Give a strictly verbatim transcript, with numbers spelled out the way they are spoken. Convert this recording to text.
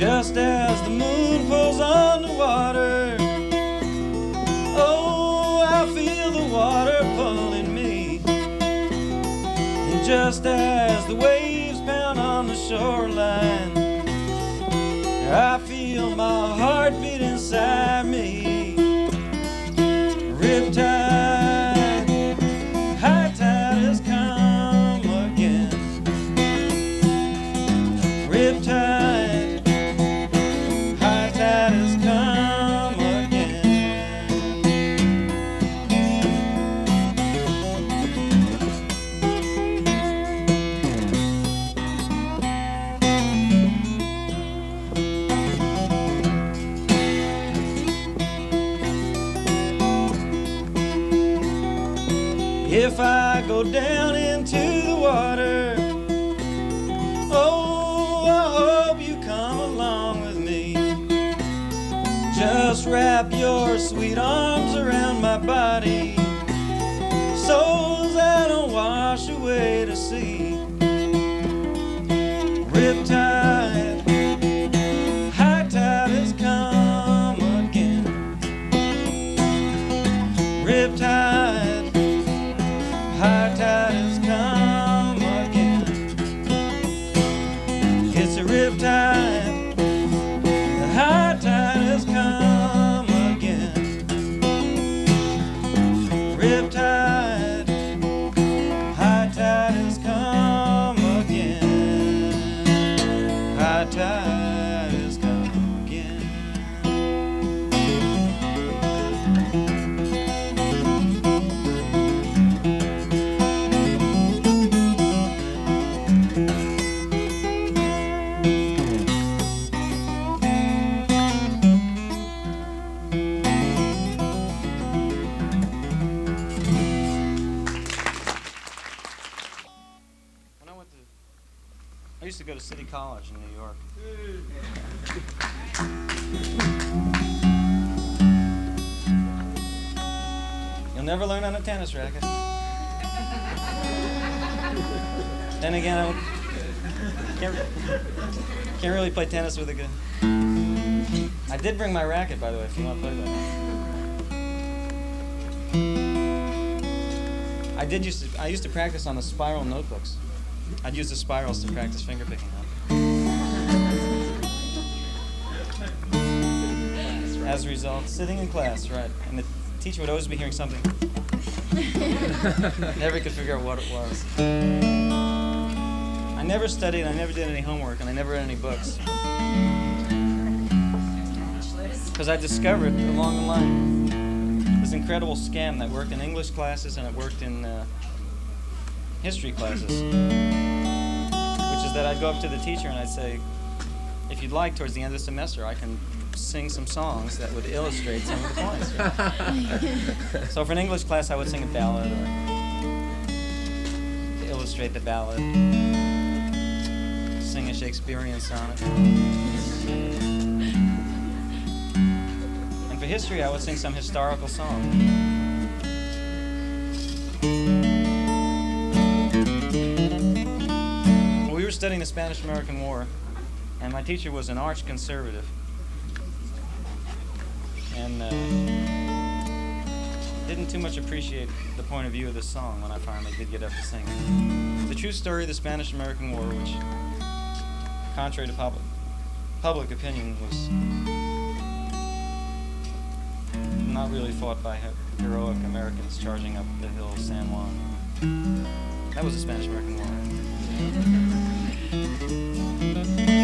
just as the moon pulls on the water. Oh, I feel the water pulling me. And just as the waves pound on the shoreline, I feel my heart beat inside me. Riptide, high tide has come again. Riptide, high tide has come again. If I go down into the water, oh, I hope you come along with me. Just wrap your sweet arms around my body, so that I don't wash away to sea. Riptide, high tide has come again. Riptide, high tide has come again. It's a riptide, the high tide has come again. Riptide, high tide has come again. High tide has come again. When I went to, I used to go to City College in New York. You'll never learn on a tennis racket. Then again, I can't, can't really play tennis with a good. I did bring my racket, by the way, if you want to play that. I did used to. I used to practice on the spiral notebooks. I'd use the spirals to practice finger picking on. As a result, sitting in class, right, and the teacher would always be hearing something. Never could figure out what it was. I never studied, I never did any homework, and I never read any books. Because I discovered along the line this incredible scam that worked in English classes and it worked in uh, history classes. Which is that I'd go up to the teacher and I'd say, if you'd like, towards the end of the semester, I can sing some songs that would illustrate some of the points. Right? So for an English class, I would sing a ballad or to illustrate the ballad, sing a Shakespearean sonnet. And for history, I would sing some historical song. We were studying the Spanish-American War, and my teacher was an arch conservative. And uh, didn't too much appreciate the point of view of this song when I finally did get up to sing it. The true story of the Spanish-American War, which, contrary to public, public opinion, was not really fought by he- heroic Americans charging up the hill of San Juan. That was the Spanish-American War.